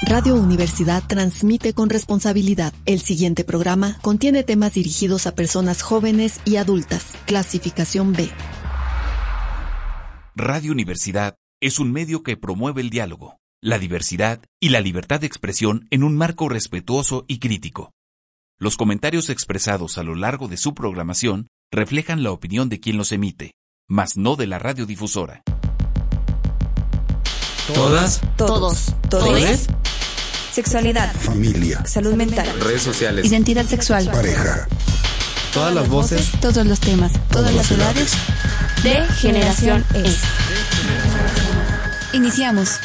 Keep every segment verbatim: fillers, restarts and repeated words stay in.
Radio Universidad transmite con responsabilidad. El siguiente programa contiene temas dirigidos a personas jóvenes y adultas. Clasificación B. Radio Universidad es un medio que promueve el diálogo, la diversidad y la libertad de expresión en un marco respetuoso y crítico. Los comentarios expresados a lo largo de su programación reflejan la opinión de quien los emite, mas no de la radiodifusora. ¿Todas? Todos. ¿Todes? Sexualidad. Familia. Salud mental. Redes sociales. Identidad sexual. Pareja. Todas las voces. Todos los temas. Todas las edades. De Generación Es. Iniciamos.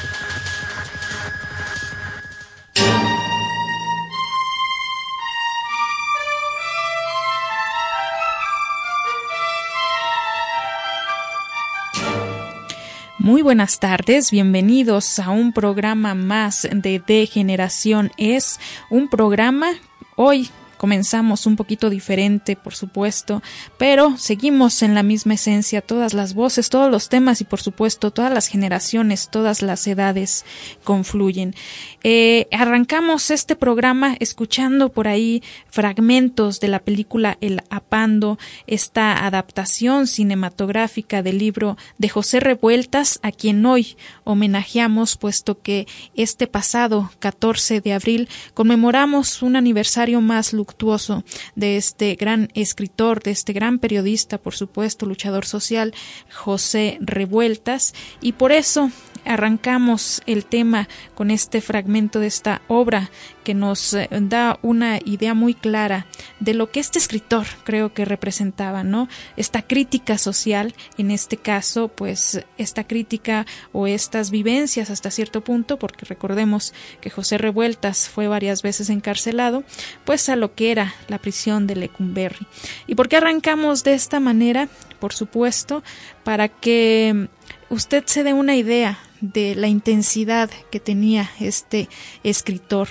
Muy buenas tardes, bienvenidos a un programa más de De Generación Es, un programa hoy. Comenzamos un poquito diferente, por supuesto, pero seguimos en la misma esencia, todas las voces, todos los temas y, por supuesto, todas las generaciones, todas las edades confluyen. Eh, arrancamos este programa escuchando por ahí fragmentos de la película El Apando, esta adaptación cinematográfica del libro de José Revueltas, a quien hoy homenajeamos, puesto que este pasado catorce de abril conmemoramos un aniversario más luctuoso de este gran escritor, de este gran periodista, por supuesto, luchador social, José Revueltas, y por eso arrancamos el tema con este fragmento de esta obra que nos da una idea muy clara de lo que este escritor creo que representaba, ¿no? Esta crítica social, en este caso, pues esta crítica o estas vivencias hasta cierto punto, porque recordemos que José Revueltas fue varias veces encarcelado, pues a lo que era la prisión de Lecumberri. ¿Y por qué arrancamos de esta manera? Por supuesto, para que usted se dé una idea de la intensidad que tenía este escritor.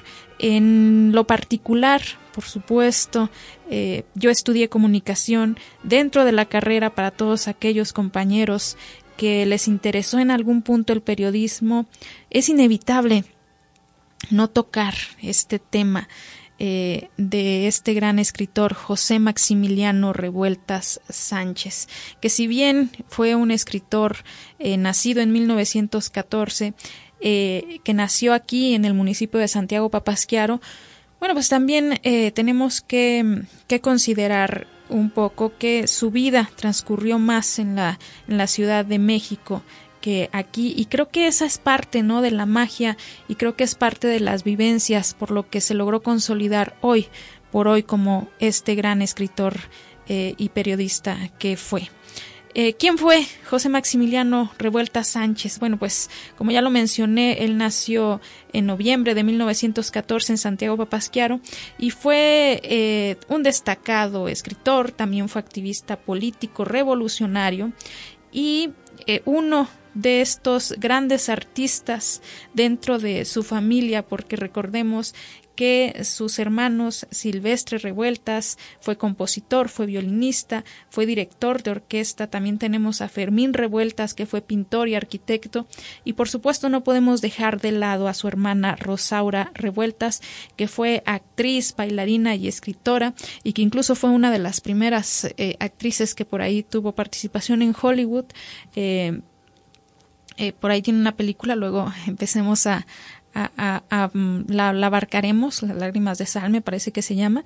En lo particular, por supuesto, eh, yo estudié comunicación dentro de la carrera. Para todos aquellos compañeros que les interesó en algún punto el periodismo, es inevitable no tocar este tema Eh, de este gran escritor José Maximiliano Revueltas Sánchez, que si bien fue un escritor eh, nacido en mil novecientos catorce, eh, que nació aquí en el municipio de Santiago Papasquiaro, bueno, pues también eh, tenemos que, que considerar un poco que su vida transcurrió más en la, en la Ciudad de México que aquí, y creo que esa es parte, ¿no?, de la magia, y creo que es parte de las vivencias por lo que se logró consolidar hoy por hoy como este gran escritor eh, y periodista que fue. Eh, ¿Quién fue José Maximiliano Revueltas Sánchez? Bueno, pues como ya lo mencioné, él nació en noviembre de mil novecientos catorce en Santiago Papasquiaro y fue eh, un destacado escritor, también fue activista político revolucionario y eh, uno de estos grandes artistas dentro de su familia, porque recordemos que sus hermanos Silvestre Revueltas fue compositor, fue violinista, fue director de orquesta. También tenemos a Fermín Revueltas, que fue pintor y arquitecto, y por supuesto no podemos dejar de lado a su hermana Rosaura Revueltas, que fue actriz, bailarina y escritora, y que incluso fue una de las primeras eh, actrices que por ahí tuvo participación en Hollywood. Eh, eh, por ahí tiene una película, luego empecemos a A, a, a, la, la abarcaremos, Las lágrimas de sal me parece que se llama,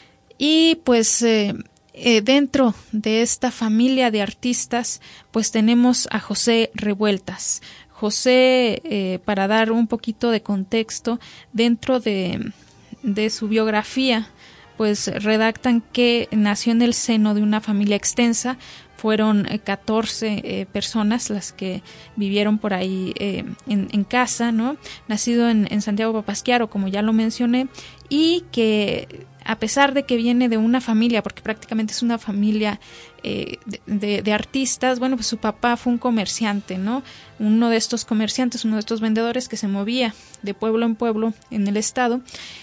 y pues eh, eh, dentro de esta familia de artistas pues tenemos a José Revueltas. José, eh, para dar un poquito de contexto, dentro de, de su biografía pues redactan que nació en el seno de una familia extensa. Fueron catorce eh, personas las que vivieron por ahí eh, en, en casa, ¿no? Nacido en, en Santiago Papasquiaro, como ya lo mencioné, y que a pesar de que viene de una familia, porque prácticamente es una familia eh, de, de, de artistas, bueno, pues su papá fue un comerciante, ¿no? Uno de estos comerciantes, uno de estos vendedores que se movía de pueblo en pueblo en el estado,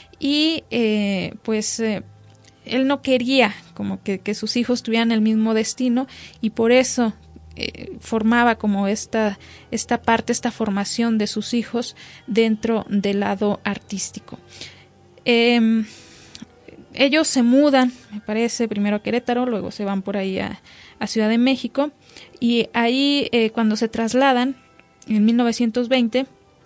y eh, pues eh, él no quería como que, que sus hijos tuvieran el mismo destino, y por eso eh, formaba como esta, esta parte, esta formación de sus hijos dentro del lado artístico. Eh, ellos se mudan, me parece, primero a Querétaro, luego se van por ahí a, a Ciudad de México, y ahí eh, cuando se trasladan en mil novecientos veinte,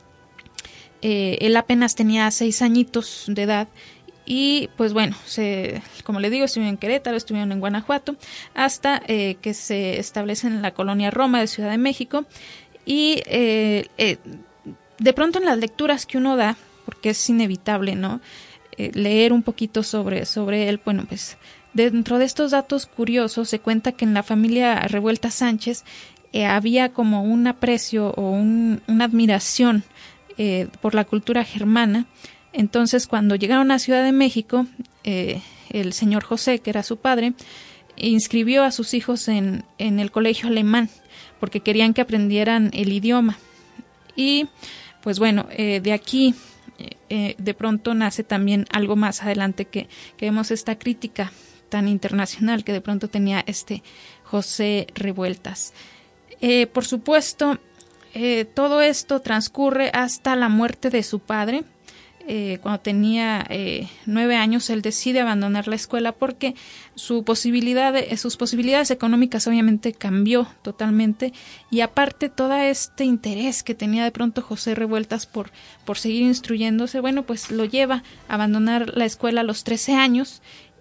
eh, él apenas tenía seis añitos de edad. Y pues bueno, se, como le digo, estuvieron en Querétaro, estuvieron en Guanajuato, hasta eh, que se establecen en la colonia Roma de Ciudad de México. Y eh, eh, de pronto en las lecturas que uno da, porque es inevitable, ¿no? Eh, leer un poquito sobre, sobre él, bueno, pues dentro de estos datos curiosos se cuenta que en la familia Revueltas Sánchez eh, había como un aprecio o un, una admiración eh, por la cultura germana. Entonces, cuando llegaron a Ciudad de México, eh, el señor José, que era su padre, inscribió a sus hijos en, en el colegio alemán, porque querían que aprendieran el idioma. Y, pues bueno, eh, de aquí, eh, de pronto nace también algo más adelante, que, que vemos esta crítica tan internacional que de pronto tenía este José Revueltas. Eh, por supuesto, eh, todo esto transcurre hasta la muerte de su padre. Eh, cuando tenía eh, nueve años, él decide abandonar la escuela porque su posibilidad de, sus posibilidades económicas obviamente cambió totalmente, y aparte todo este interés que tenía de pronto José Revueltas por, por seguir instruyéndose, bueno, pues lo lleva a abandonar la escuela a los trece años,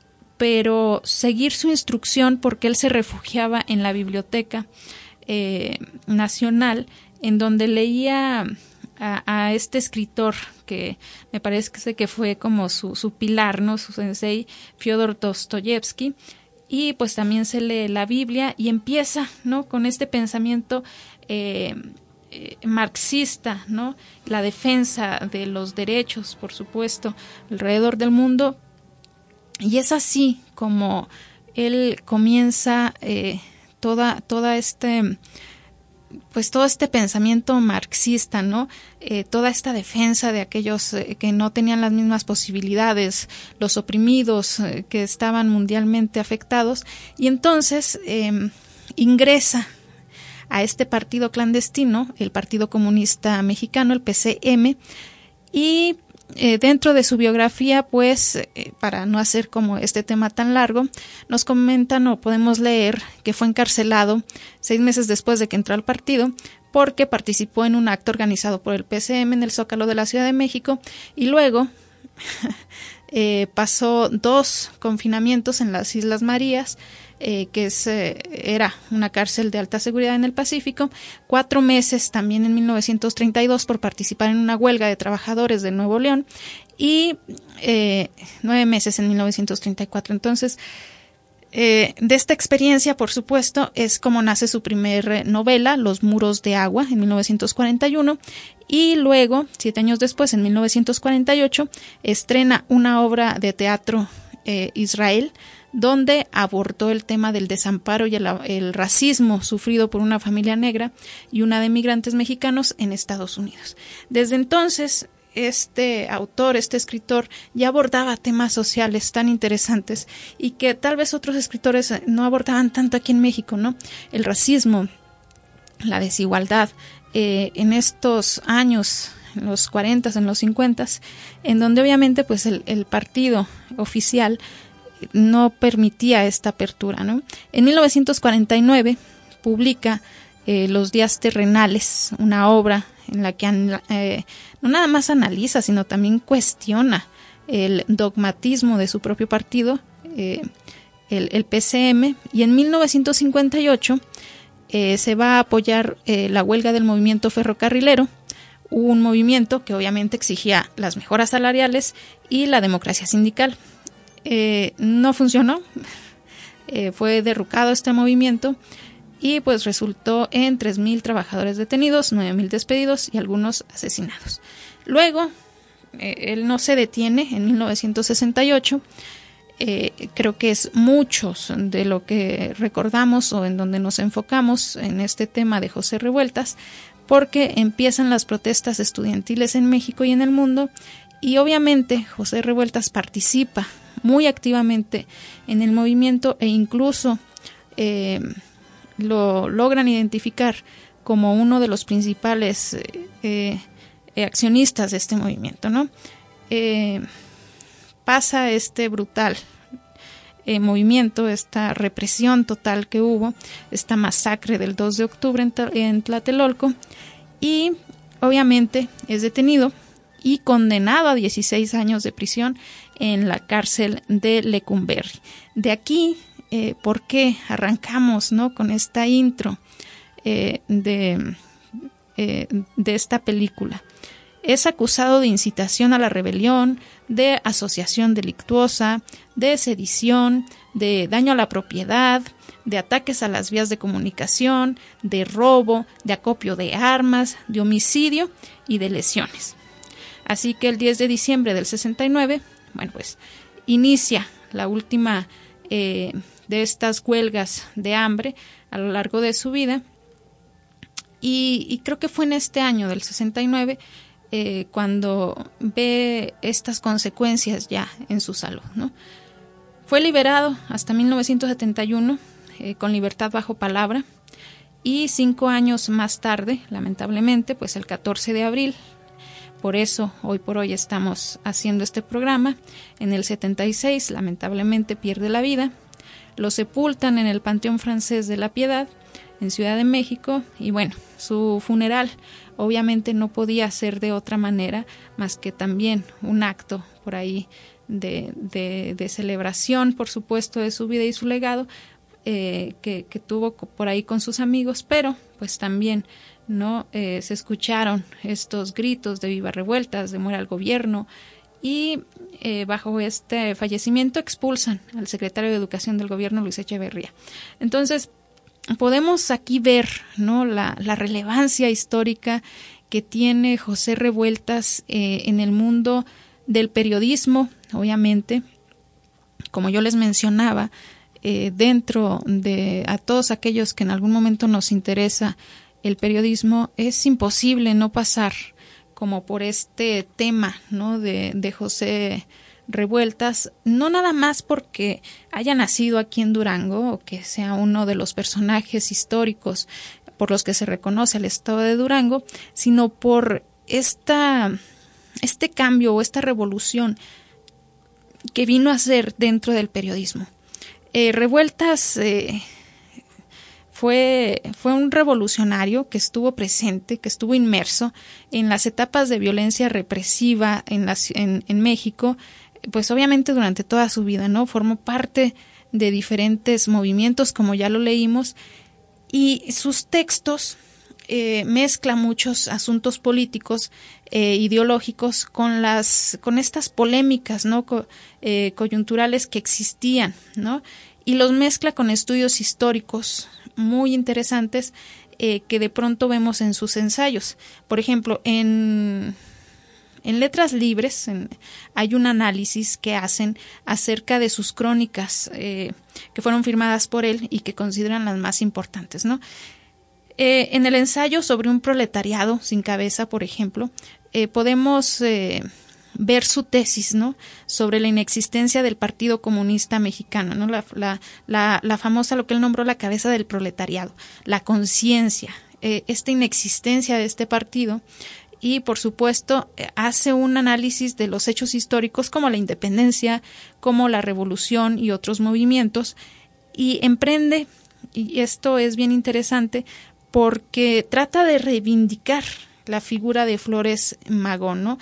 pero seguir su instrucción porque él se refugiaba en la Biblioteca eh, Nacional, en donde leía A, a este escritor que me parece que fue como su, su pilar, ¿no? Su sensei, Fyodor Dostoyevsky, y pues también se lee la Biblia y empieza, ¿no? Con este pensamiento eh, eh, marxista, ¿no? La defensa de los derechos, por supuesto, alrededor del mundo, y es así como él comienza eh, toda, toda este... pues todo este pensamiento marxista, ¿no? Eh, toda esta defensa de aquellos eh, que no tenían las mismas posibilidades, los oprimidos eh, que estaban mundialmente afectados, y entonces eh, ingresa a este partido clandestino, el Partido Comunista Mexicano, el P C M, y Eh, dentro de su biografía, pues, eh, para no hacer como este tema tan largo, nos comentan o podemos leer que fue encarcelado seis meses después de que entró al partido porque participó en un acto organizado por el P C M en el Zócalo de la Ciudad de México, y luego eh, pasó dos confinamientos en las Islas Marías, eh, que es, eh, era una cárcel de alta seguridad en el Pacífico, cuatro meses también en mil novecientos treinta y dos por participar en una huelga de trabajadores de Nuevo León, y eh, nueve meses en mil novecientos treinta y cuatro. Entonces, eh, de esta experiencia, por supuesto, es como nace su primer novela, Los Muros de Agua, en mil novecientos cuarenta y uno, y luego, siete años después, en mil novecientos cuarenta y ocho, estrena una obra de teatro, eh, Israel, donde abordó el tema del desamparo y el, el racismo sufrido por una familia negra y una de migrantes mexicanos en Estados Unidos. Desde entonces, este autor, este escritor, ya abordaba temas sociales tan interesantes y que tal vez otros escritores no abordaban tanto aquí en México, ¿no? El racismo, la desigualdad, eh, en estos años, en los cuarentas, en los cincuentas, en donde obviamente pues el, el partido oficial no permitía esta apertura, ¿no? En mil novecientos cuarenta y nueve publica eh, Los Días Terrenales, una obra en la que eh, no nada más analiza, sino también cuestiona el dogmatismo de su propio partido, eh, el, el P C M, y en mil novecientos cincuenta y ocho eh, se va a apoyar eh, la huelga del movimiento ferrocarrilero, un movimiento que obviamente exigía las mejoras salariales y la democracia sindical. Eh, no funcionó, eh, fue derrocado este movimiento y pues resultó en tres mil trabajadores detenidos, nueve mil despedidos y algunos asesinados. Luego, eh, él no se detiene en mil novecientos sesenta y ocho, eh, creo que es muchos de lo que recordamos o en donde nos enfocamos en este tema de José Revueltas, porque empiezan las protestas estudiantiles en México y en el mundo, y obviamente José Revueltas participa muy activamente en el movimiento e incluso eh, lo logran identificar como uno de los principales eh, eh, accionistas de este movimiento, ¿no? Eh, pasa este brutal eh, movimiento, esta represión total que hubo, esta masacre del dos de octubre en, en Tlatelolco, y obviamente es detenido y condenado a dieciséis años de prisión en la cárcel de Lecumberri. De aquí, eh, ¿por qué arrancamos, ¿no?, con esta intro eh, de, eh, de esta película? Es acusado de incitación a la rebelión, de asociación delictuosa, de sedición, de daño a la propiedad, de ataques a las vías de comunicación, de robo, de acopio de armas, de homicidio y de lesiones. Así que el diez de diciembre del sesenta y nueve, bueno, pues inicia la última eh, de estas huelgas de hambre a lo largo de su vida, y, y creo que fue en este año del sesenta y nueve eh, cuando ve estas consecuencias ya en su salud, ¿no? Fue liberado hasta mil novecientos setenta y uno eh, con libertad bajo palabra, y cinco años más tarde, lamentablemente, pues el catorce de abril, por eso hoy por hoy estamos haciendo este programa, en el setenta y seis lamentablemente pierde la vida. Lo sepultan en el Panteón Francés de la Piedad en Ciudad de México, y bueno, su funeral obviamente no podía ser de otra manera más que también un acto por ahí de, de, de celebración, por supuesto, de su vida y su legado eh, que, que tuvo por ahí con sus amigos, pero pues también no eh, se escucharon estos gritos de viva revueltas, de muera el gobierno, y eh, bajo este fallecimiento expulsan al secretario de Educación del gobierno, Luis Echeverría. Entonces podemos aquí ver, ¿no?, la, la relevancia histórica que tiene José Revueltas eh, en el mundo del periodismo, obviamente, como yo les mencionaba, eh, dentro de a todos aquellos que en algún momento nos interesa el periodismo, es imposible no pasar como por este tema, ¿no?, de, de José Revueltas, no nada más porque haya nacido aquí en Durango o que sea uno de los personajes históricos por los que se reconoce al estado de Durango, sino por esta, este cambio o esta revolución que vino a hacer dentro del periodismo. Eh, Revueltas eh, Fue, fue un revolucionario que estuvo presente, que estuvo inmerso en las etapas de violencia represiva en, las, en, en México, pues obviamente durante toda su vida, ¿no? Formó parte de diferentes movimientos, como ya lo leímos, y sus textos eh, mezclan muchos asuntos políticos, eh, ideológicos, con las, con estas polémicas, ¿no?, Co, eh, coyunturales que existían, ¿no? Y los mezcla con estudios históricos muy interesantes eh, que de pronto vemos en sus ensayos. Por ejemplo, en, en Letras Libres en, hay un análisis que hacen acerca de sus crónicas eh, que fueron firmadas por él y que consideran las más importantes, ¿no? Eh, en el ensayo sobre un proletariado sin cabeza, por ejemplo, eh, podemos eh, ver su tesis, ¿no?, sobre la inexistencia del Partido Comunista Mexicano, ¿no?, la, la, la, la famosa, lo que él nombró la cabeza del proletariado, la conciencia, eh, esta inexistencia de este partido, y por supuesto hace un análisis de los hechos históricos como la independencia, como la revolución y otros movimientos, y emprende, y esto es bien interesante, porque trata de reivindicar la figura de Flores Magón, ¿no?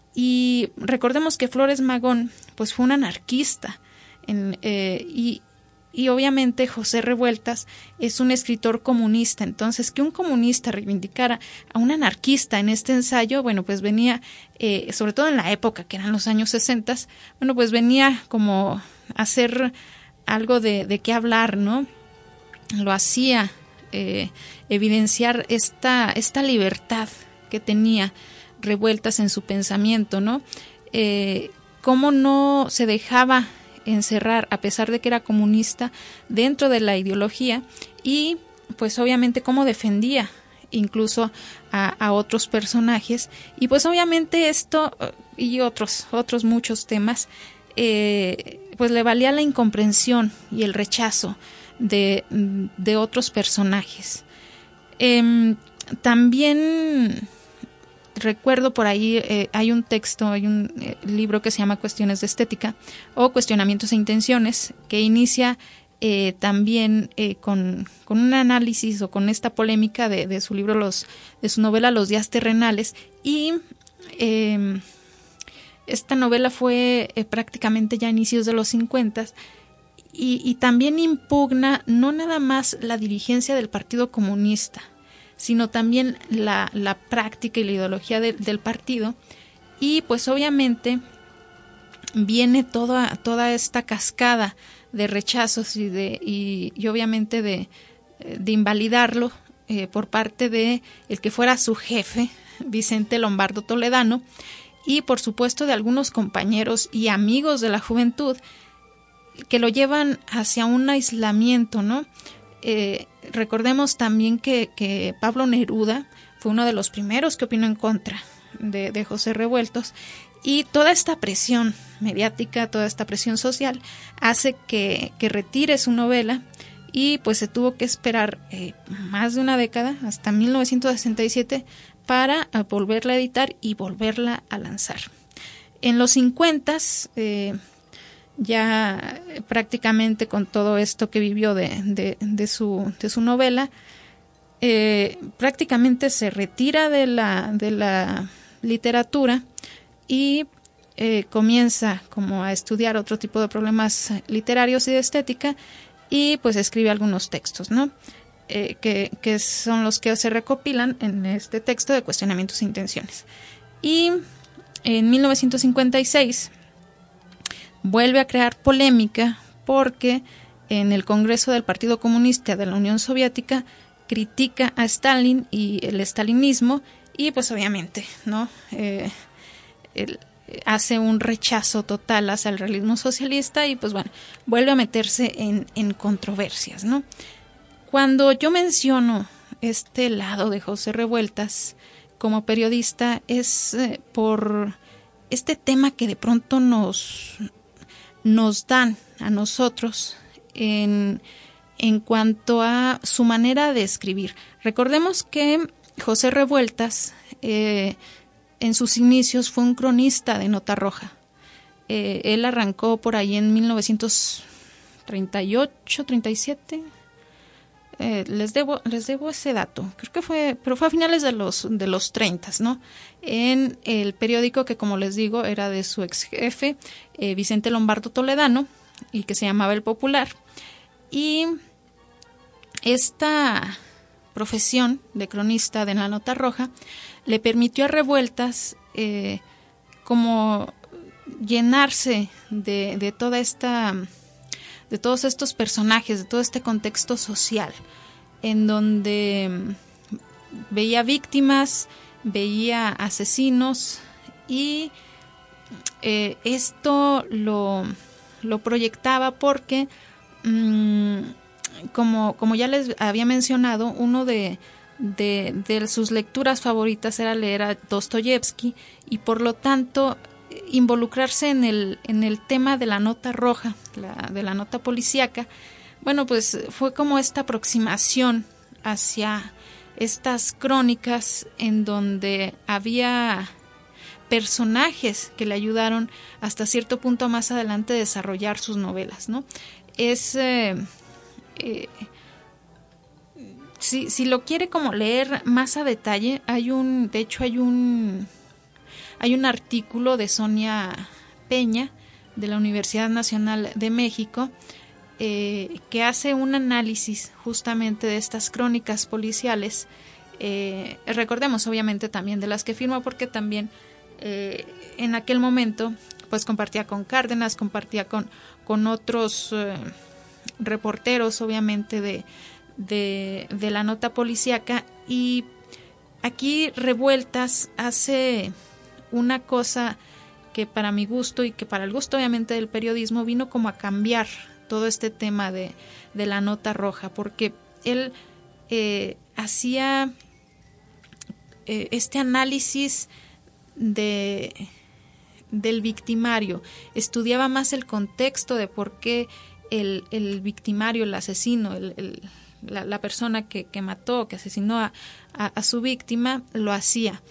Y recordemos que Flores Magón pues fue un anarquista en, eh, y, y obviamente José Revueltas es un escritor comunista. Entonces, que un comunista reivindicara a un anarquista en este ensayo, bueno, pues venía, eh, sobre todo en la época que eran los años sesenta, bueno, pues venía como a hacer algo de, de qué hablar, ¿no? Lo hacía eh, evidenciar esta, esta libertad que tenía Revueltas en su pensamiento, ¿no? Eh, cómo no se dejaba encerrar, a pesar de que era comunista, dentro de la ideología, y pues obviamente cómo defendía incluso a, a otros personajes, y pues obviamente esto y otros, otros muchos temas, eh, pues le valía la incomprensión y el rechazo de, de otros personajes. Eh, también recuerdo por ahí, eh, hay un texto, hay un eh, libro que se llama Cuestiones de Estética o Cuestionamientos e Intenciones, que inicia eh, también eh, con, con un análisis o con esta polémica de, de su libro, los, de su novela Los días terrenales, y eh, esta novela fue eh, prácticamente ya a inicios de los cincuenta, y, y también impugna no nada más la dirigencia del Partido Comunista, sino también la, la práctica y la ideología de, del partido, y pues obviamente viene toda, toda esta cascada de rechazos y, de, y, y obviamente de, de invalidarlo eh, por parte de el que fuera su jefe, Vicente Lombardo Toledano, y por supuesto de algunos compañeros y amigos de la juventud que lo llevan hacia un aislamiento, ¿no? Eh, recordemos también que, que Pablo Neruda fue uno de los primeros que opinó en contra de, de José Revueltos, y toda esta presión mediática, toda esta presión social hace que, que retire su novela, y pues se tuvo que esperar eh, más de una década, hasta mil novecientos sesenta y siete, para uh, volverla a editar y volverla a lanzar. En los cincuentas, eh, ya prácticamente con todo esto que vivió de, de, de, su, de su novela, eh, prácticamente se retira de la, de la literatura y eh, comienza como a estudiar otro tipo de problemas literarios y de estética, y pues escribe algunos textos, ¿no? Eh, que, que son los que se recopilan en este texto de Cuestionamientos e Intenciones. Y en mil novecientos cincuenta y seis vuelve a crear polémica porque en el Congreso del Partido Comunista de la Unión Soviética critica a Stalin y el stalinismo, y pues obviamente, ¿no? Eh, el, hace un rechazo total hacia el realismo socialista, y pues bueno, vuelve a meterse en, en controversias, ¿no? Cuando yo menciono este lado de José Revueltas como periodista, es eh, por este tema que de pronto nos, nos dan a nosotros en, en cuanto a su manera de escribir. Recordemos que José Revueltas eh, en sus inicios fue un cronista de Nota Roja. Eh, él arrancó por ahí en mil novecientos treinta y ocho, treinta y siete. Eh, les debo les debo ese dato, creo que fue, pero fue a finales de los de los treinta, ¿no? En el periódico que, como les digo, era de su ex jefe, eh, Vicente Lombardo Toledano, y que se llamaba El Popular. Y esta profesión de cronista de la Nota Roja le permitió a Revueltas eh, como llenarse de, de toda esta de todos estos personajes, de todo este contexto social, en donde veía víctimas, veía asesinos, y eh, esto lo, lo proyectaba porque, mmm, como, como ya les había mencionado, uno de, de, de sus lecturas favoritas era leer a Dostoyevsky, y por lo tanto involucrarse en el, en el tema de la nota roja, la, de la nota policíaca. Bueno, pues fue como esta aproximación hacia estas crónicas en donde había personajes que le ayudaron hasta cierto punto más adelante a desarrollar sus novelas, ¿no? Es eh, eh, si, si lo quiere como leer más a detalle, hay un, de hecho hay un Hay un artículo de Sonia Peña de la Universidad Nacional de México eh, que hace un análisis justamente de estas crónicas policiales. Eh, recordemos obviamente también de las que firma, porque también eh, en aquel momento pues compartía con Cárdenas, compartía con, con otros eh, reporteros obviamente de, de, de la nota policíaca, y aquí Revueltas hace una cosa que para mi gusto y que para el gusto obviamente del periodismo vino como a cambiar todo este tema de, de la nota roja, porque él eh, hacía eh, este análisis de, del victimario, estudiaba más el contexto de por qué el, el victimario, el asesino, el, el, la, la persona que, que mató, que asesinó a, a, a su víctima, lo hacía.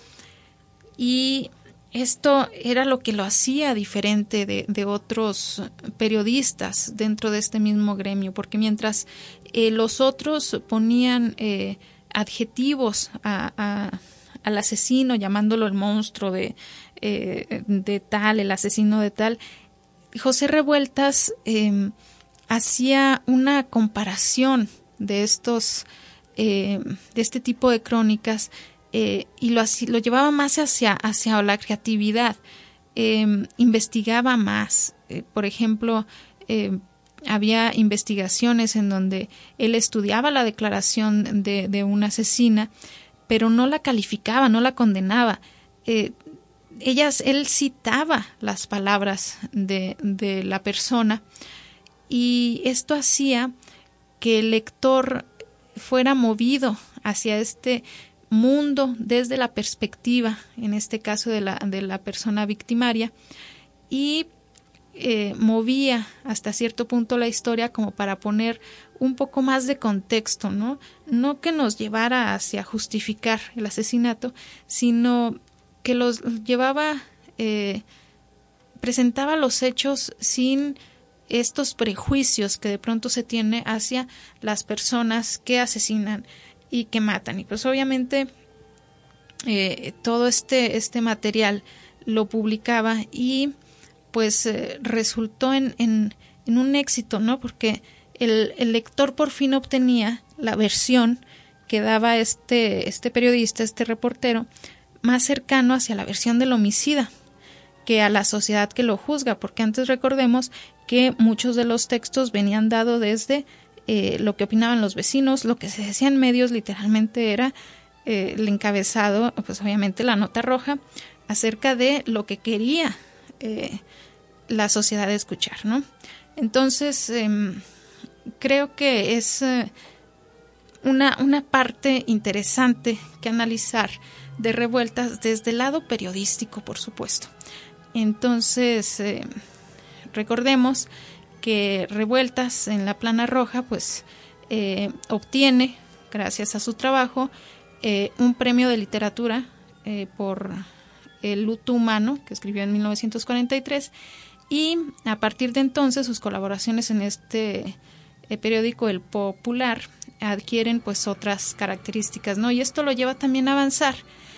Y esto era lo que lo hacía diferente de, de otros periodistas dentro de este mismo gremio, porque mientras eh, los otros ponían eh, adjetivos a, a, al asesino, llamándolo el monstruo de, eh, de tal, el asesino de tal, José Revueltas eh, hacía una comparación de estos, eh, de este tipo de crónicas. Eh, y lo, lo llevaba más hacia, hacia la creatividad, eh, investigaba más. Eh, por ejemplo, eh, había investigaciones en donde él estudiaba la declaración de, de una asesina, pero no la calificaba, no la condenaba. Eh, ellas, él citaba las palabras de, de la persona, y esto hacía que el lector fuera movido hacia este mundo desde la perspectiva, en este caso de la, de la persona victimaria, y eh, movía hasta cierto punto la historia como para poner un poco más de contexto, ¿no? No que nos llevara hacia justificar el asesinato, sino que los llevaba, eh, presentaba los hechos sin estos prejuicios que de pronto se tiene hacia las personas que asesinan y que matan. Y pues obviamente eh, todo este, este material lo publicaba, y pues eh, resultó en, en, en un éxito, ¿no? Porque el, el lector por fin obtenía la versión que daba este, este periodista, este reportero, más cercano hacia la versión del homicida que a la sociedad que lo juzga, porque antes recordemos que muchos de los textos venían dados desde Eh, lo que opinaban los vecinos, lo que se decía en medios literalmente era eh, el encabezado, pues obviamente la nota roja, acerca de lo que quería eh, la sociedad escuchar, ¿no? Entonces, eh, creo que es eh, una, una parte interesante que analizar de Revueltas desde el lado periodístico, por supuesto. Entonces, eh, recordemos que Revueltas en la Plana Roja pues eh, obtiene, gracias a su trabajo, eh, un premio de literatura eh, por El luto humano, que escribió en mil novecientos cuarenta y tres, y a partir de entonces sus colaboraciones en este eh, periódico El Popular adquieren pues otras características, ¿no? Y esto lo lleva también a avanzar,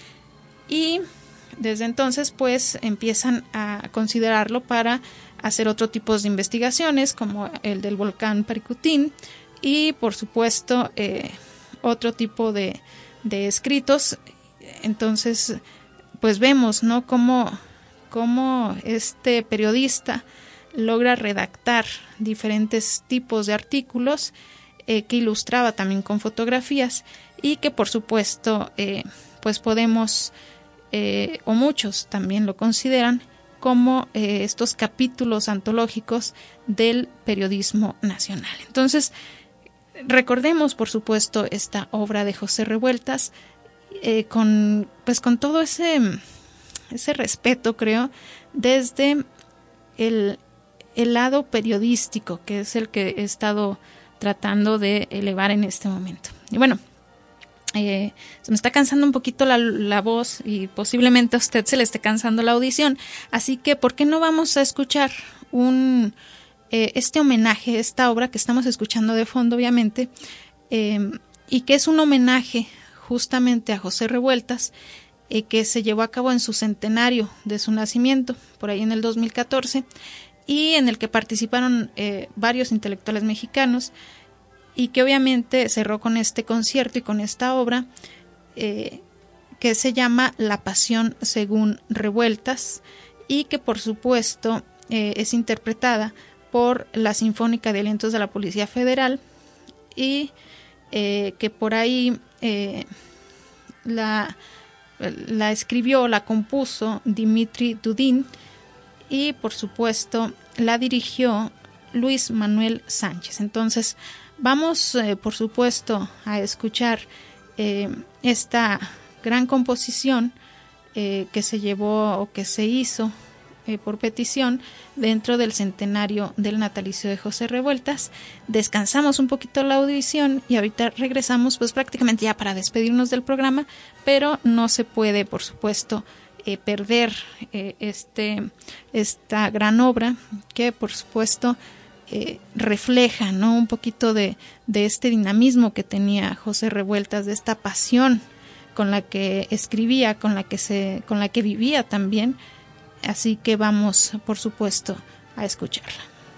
y desde entonces pues empiezan a considerarlo para hacer otro tipo de investigaciones, como el del volcán Paricutín, y por supuesto eh, otro tipo de, de escritos. Entonces pues vemos, ¿no?, cómo, cómo este periodista logra redactar diferentes tipos de artículos eh, que ilustraba también con fotografías, y que por supuesto eh, pues podemos eh, o muchos también lo consideran como eh, estos capítulos antológicos del periodismo nacional. Entonces, recordemos, por supuesto, esta obra de José Revueltas eh, con, pues, con todo ese, ese respeto, creo, desde el, el lado periodístico, que es el que he estado tratando de elevar en este momento. Y bueno, Eh, se me está cansando un poquito la, la voz, y posiblemente a usted se le esté cansando la audición, así que ¿por qué no vamos a escuchar un eh, este homenaje, esta obra que estamos escuchando de fondo, obviamente, eh, y que es un homenaje justamente a José Revueltas, eh, que se llevó a cabo en su centenario de su nacimiento, por ahí en el dos mil catorce, y en el que participaron eh, varios intelectuales mexicanos, y que obviamente cerró con este concierto y con esta obra eh, que se llama La Pasión según Revueltas, y que por supuesto eh, es interpretada por la Sinfónica de Alientos de la Policía Federal, y eh, que por ahí eh, la, la escribió, la compuso Dimitri Dudin, y por supuesto la dirigió Luis Manuel Sánchez. Entonces vamos, eh, por supuesto, a escuchar eh, esta gran composición eh, que se llevó o que se hizo eh, por petición dentro del centenario del natalicio de José Revueltas. Descansamos un poquito la audición y ahorita regresamos pues prácticamente ya para despedirnos del programa, pero no se puede, por supuesto, eh, perder eh, este esta gran obra que, por supuesto, eh, refleja, ¿no?, un poquito de, de este dinamismo que tenía José Revueltas, de esta pasión con la que escribía, con la que se, con la que vivía también. Así que vamos, por supuesto, a escucharla.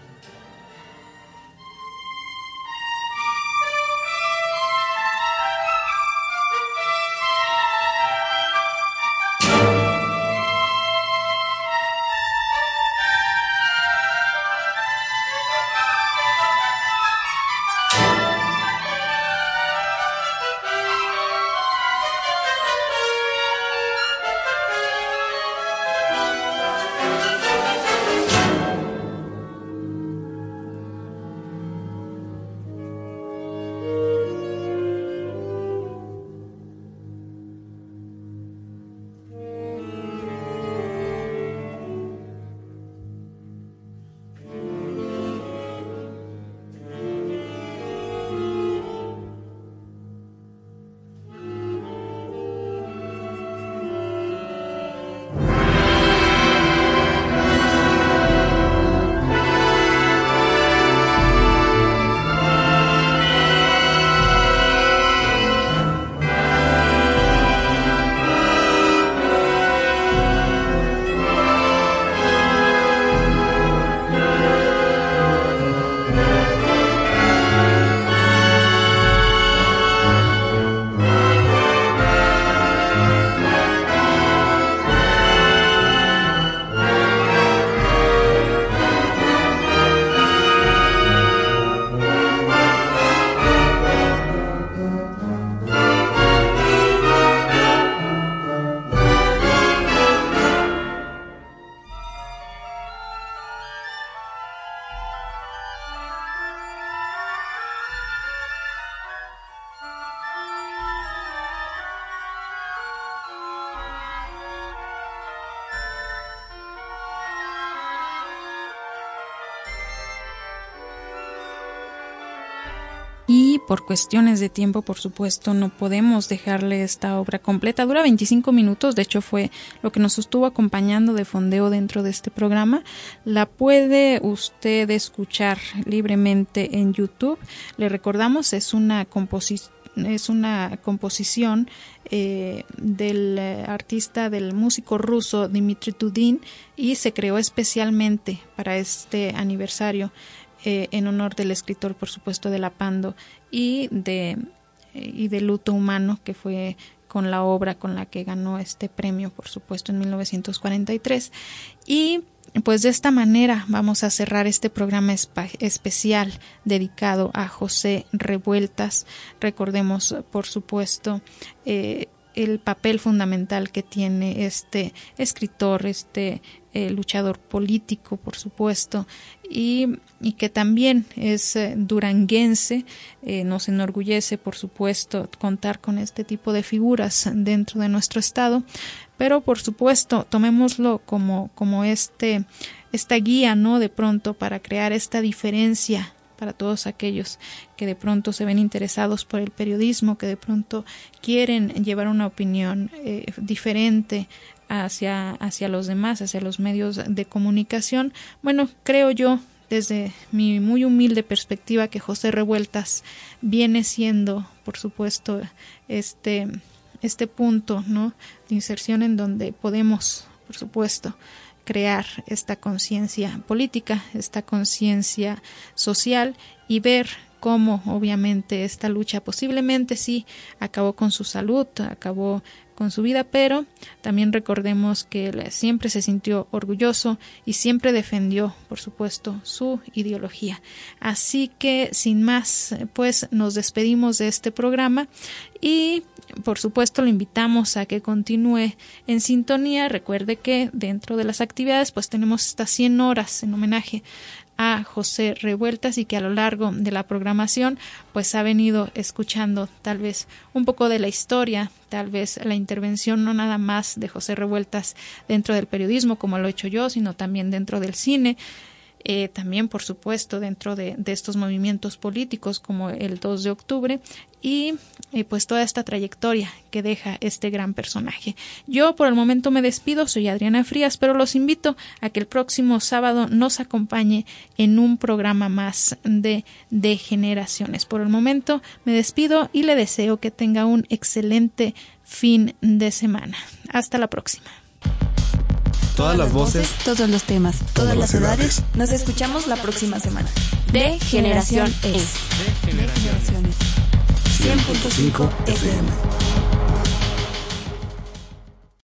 Y por cuestiones de tiempo, por supuesto, no podemos dejarle esta obra completa. Dura veinticinco minutos, de hecho fue lo que nos estuvo acompañando de fondeo dentro de este programa. La puede usted escuchar libremente en YouTube. Le recordamos, es una composición. Es una composición eh, del artista, del músico ruso Dmitry Dudin, y se creó especialmente para este aniversario eh, en honor del escritor, por supuesto, de Lapando y de y de Luto Humano, que fue con la obra con la que ganó este premio, por supuesto, en mil novecientos cuarenta y tres. Y pues de esta manera vamos a cerrar este programa especial dedicado a José Revueltas. Recordemos, por supuesto, eh, el papel fundamental que tiene este escritor, este eh, luchador político, por supuesto, y, y que también es eh, duranguense. Eh, nos enorgullece, por supuesto, contar con este tipo de figuras dentro de nuestro estado. Pero por supuesto, tomémoslo como, como este, esta guía, ¿no?, de pronto para crear esta diferencia para todos aquellos que de pronto se ven interesados por el periodismo, que de pronto quieren llevar una opinión eh, diferente hacia, hacia los demás, hacia los medios de comunicación. Bueno, creo yo, desde mi muy humilde perspectiva, que José Revueltas viene siendo, por supuesto, este... este punto, ¿no?, de inserción en donde podemos, por supuesto, crear esta conciencia política, esta conciencia social y ver cómo obviamente esta lucha posiblemente sí acabó con su salud, acabó con su vida, pero también recordemos que él siempre se sintió orgulloso y siempre defendió, por supuesto, su ideología. Así que, sin más, pues nos despedimos de este programa Y por supuesto lo invitamos a que continúe en sintonía. Recuerde que dentro de las actividades pues tenemos estas cien horas en homenaje a José Revueltas y que a lo largo de la programación pues ha venido escuchando tal vez un poco de la historia, tal vez la intervención no nada más de José Revueltas dentro del periodismo como lo he hecho yo, sino también dentro del cine. Eh, también, por supuesto, dentro de, de estos movimientos políticos como el dos de octubre y eh, pues toda esta trayectoria que deja este gran personaje. Yo por el momento me despido, soy Adriana Frías, pero los invito a que el próximo sábado nos acompañe en un programa más de, de Generaciones. Por el momento me despido y le deseo que tenga un excelente fin de semana. Hasta la próxima. Todas las voces, todos los temas, todas las edades. Nos escuchamos la próxima semana. De Generación Es. cien punto cinco F M.